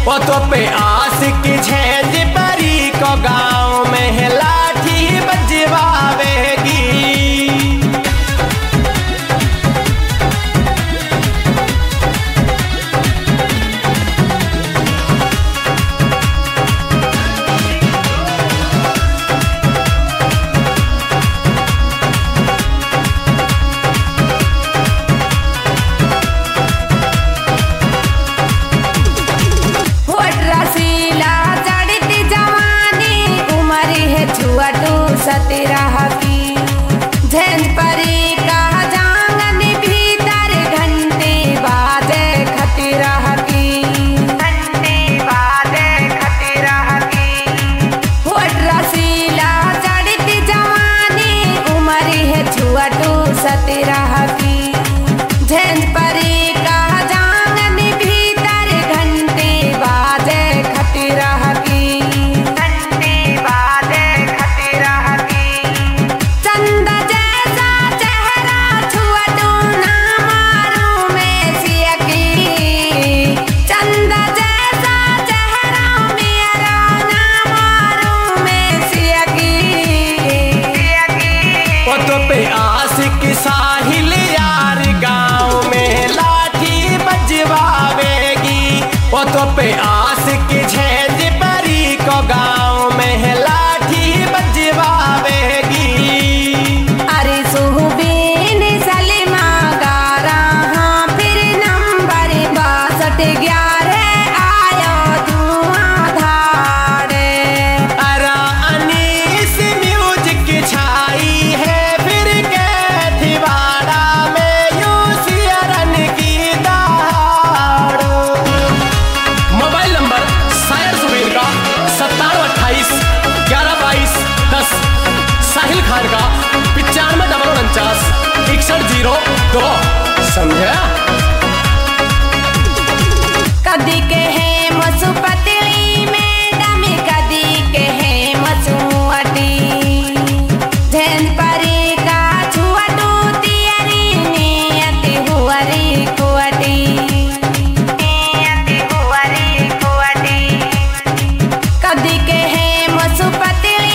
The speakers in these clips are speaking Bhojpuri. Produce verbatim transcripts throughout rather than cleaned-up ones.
वो तो पे आशिक झेंझ परी को गाँव में लाठी बजवावेगी। सतरह की झेंझ परी का जांगन भीतर घंटे बाजे खतरह की घंटे बाजे खतरह की। होठ रसीला चढ़ती जवानी उम्र है छुअटू सतरह की झेंझ परी का जांगन भीतर घंटे बाजे खतरह की। साहिल यार गाँव में लाठी बजवावेगी। वो तो पे आशिक झेंझ परी को गाँव में लाठी बजवावेगी। अरे सुहबीन सलीमा गारा हाँ फिर नंबर बासठ ग्यारह आयो धुआंधार। अरा अनीस म्यूजिक छाई है साहिल खान का पिचानवे डबल उनचास इकसठ जीरो दो। समझा? कदी के है मसु पतली मैडम कदी के है मसुअटी झेंझ परी का छुअटू तियरी नियत हुअरी कुअटी नियत हुअरी कुअटी। कदी के है मसु पतली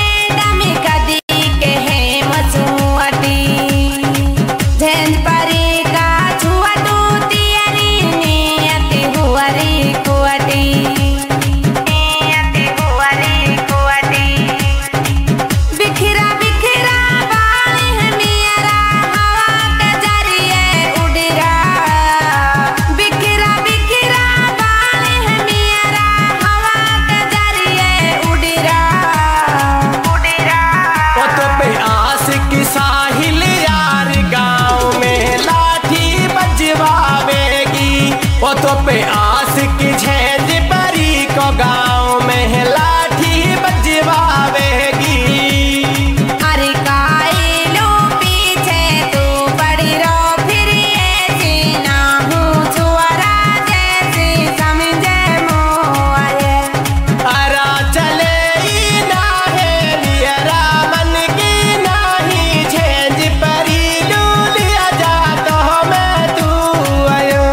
झेंझ परी का छुअटू तियरी नियत हुअरी कुअटी नियत हुअरी कुअटी। बिखरा बिखरा बाल है मेरा हवा के जरिए उड़ रहा। बिखरा बिखरा बाल है मेरा हवा के जरिए उड़ रहा उड़ रहा। वो तो पे आशिक साहिल यार गाँव में लाठी बजवावेगी। वो तो पे आशिक झेंझ परी को गाँव में लाठी बजवावेगी। अरे काई लो पीछे तू पड़ी रो फिर ऐसी ना हूँ छुआरा जैसी समझे मोए। अरा चले ही ना है लियरा मन की नाही झेंझ परी लूलिया जा तो मैं तू आयो।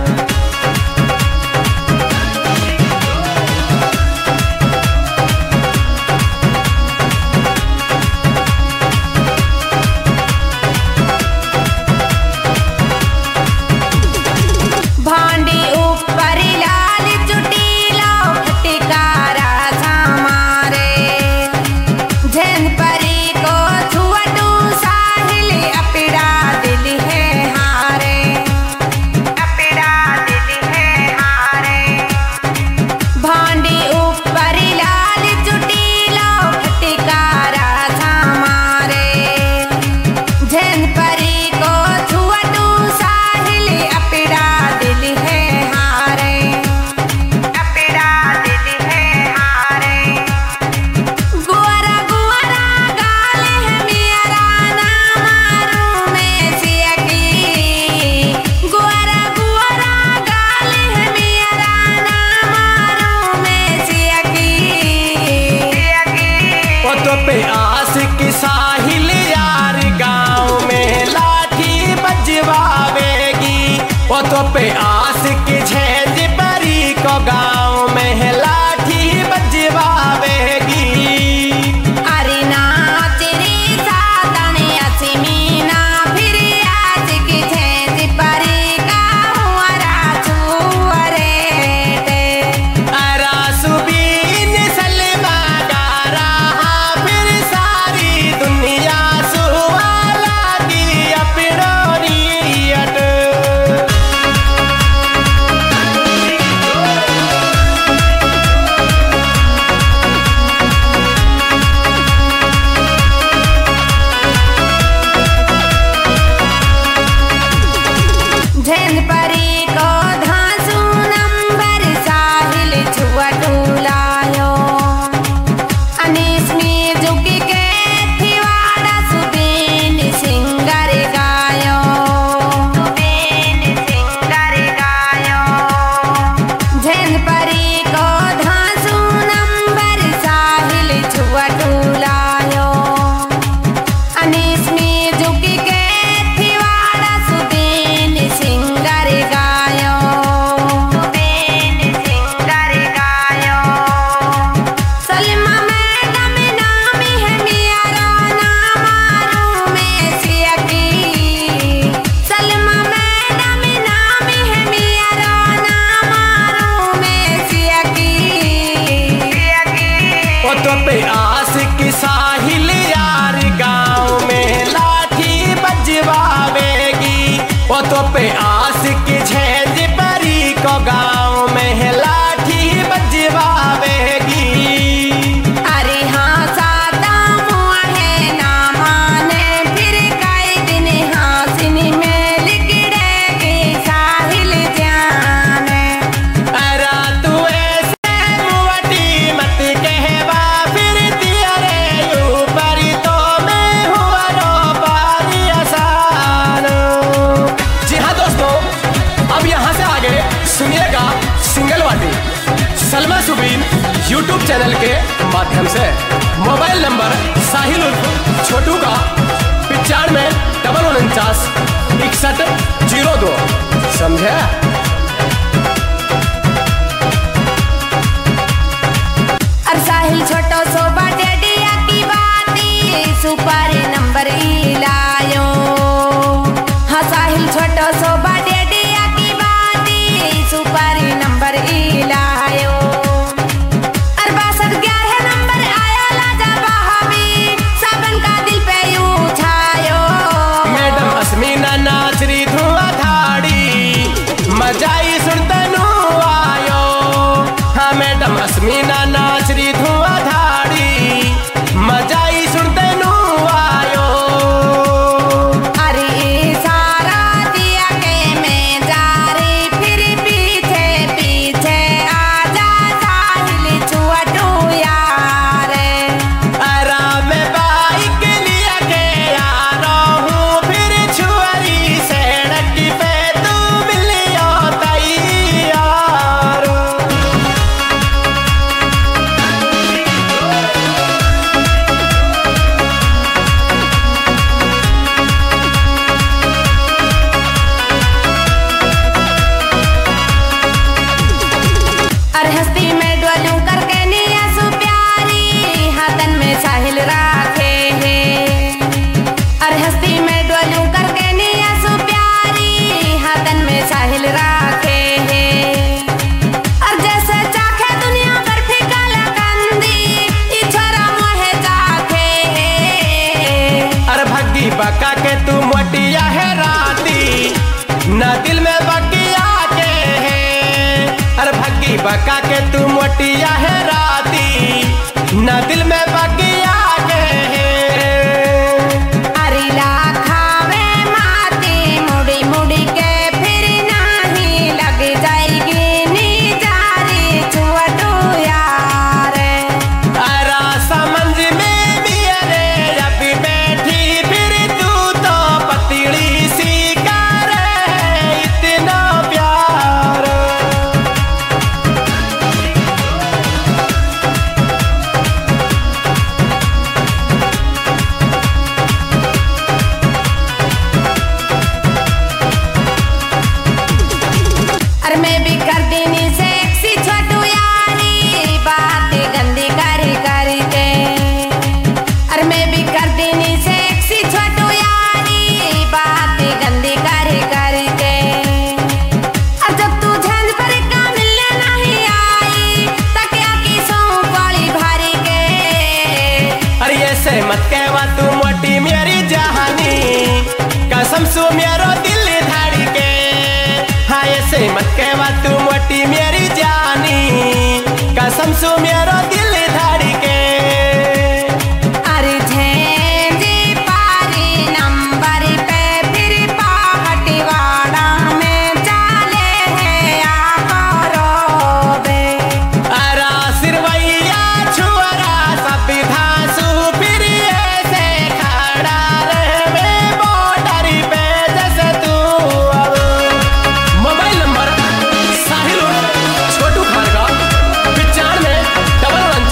भांडी ऊपर लाल चुटीला फटकारा समारे झेंझ परी को छुअटू साहिल अपड़ा दिल है हारे अपड़ा दिल है हारे। भांडी ऊपर लाल चुटीला फटकारा समारे झेंझ परी को छुअटू साहिल अपड़ा दिल है हारे अपड़ा दिल है हारे। गुआरा गुआरा गाल है मेरा ना मारू में सियकी। गुआरा गुआरा गाल है मेरा ना मारू में सियकी सियकी। वो तो पे आशिक साहिल यार गाँव में लाठी बजवावेगी। वो तो पे आशिक झेंझ परी को गाँव सुनिएगा सिंगल वाली सलमा सुबीन यूट्यूब चैनल के माध्यम से। मोबाइल नंबर साहिल उर्फ छोटू का पिचानवे डबल उनचास इकसठ जीरो दो। समझे? और साहिल छोटो सो बडेडिया की बाती सुपर नंबर ई लायो। हाँ साहिल छोटो सो बडेडिया की बाती सुपर नंबर ई लायो। और बासठ ग्यारह नंबर आया लाजा बहावी साबन का दिल पे यूं छायो। मैडम अस्मीना नाचरी धुआं धाड़ी मजाई सुनतनु आयो। हाँ मैडम अस्मीना नाचरी धुआं धाड़ी मजाई सुनतनु आयो। अरे सारा दिया के मैं जा रही फिर पीछे पीछे आजा साहिल छोटू यार। आराम बाइक लिया के आ रहा हूँ फिर छुआरी सड़क पे तू मिलियो तैयार। और हस्ती में डोलूं करके निया सु प्यारी हाथन में साहिल राखे है। और हस्ती में डोलूं करके निया सु प्यारी हाथन में साहिल राखे है। और जैसे चाखे दुनिया पर फिकाला कंदी ई छोरा मोहे चाखे है। अरे भग्गी बका के तू मोटिया है राती न दिल में बकिया के है। अरे भग्गी बका के तू मोटिया है राती न दिल में बकिया के है। अरे लाखावे माती मुड़ी मुड़ी के फिर नहीं लग जाएगी नी जारी छोटू यार। अरा समझ में भी अरे जब बैठी फिर तू तो पतली सी कर इतना प्यार। और मैं भी कर देनी सेक्सी छोटू यारी बातें गंदी करी करी के। और मैं भी कर देनी सेक्सी छोटू यारी बातें गंदी करी करी के। और जब तू झंझ पर का मिलने नहीं आई तकिया की सौ वाली भारी के। अरे ऐसे मत कहवा तू मोटी मेरी जहानी कसम सो मेरो दिल धाड़ी के। हाँ ऐसे मत कहवा तू मोटी मेरी जानी कसम सो मेरो दिल धाड़ी के। अरे झेंझी पारी नंबर पे फिर पाहटीवाड़ा में चाले है आकारो बे। अरा सिरवैया छुअरा सब धासु फिर ऐसे खड़ा रहे बॉर्डर पे जैसे तू। अब मोबाइल नंबर साहिल उर्फ छोटू खान का पिचानवे डबल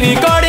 रिकॉर्ड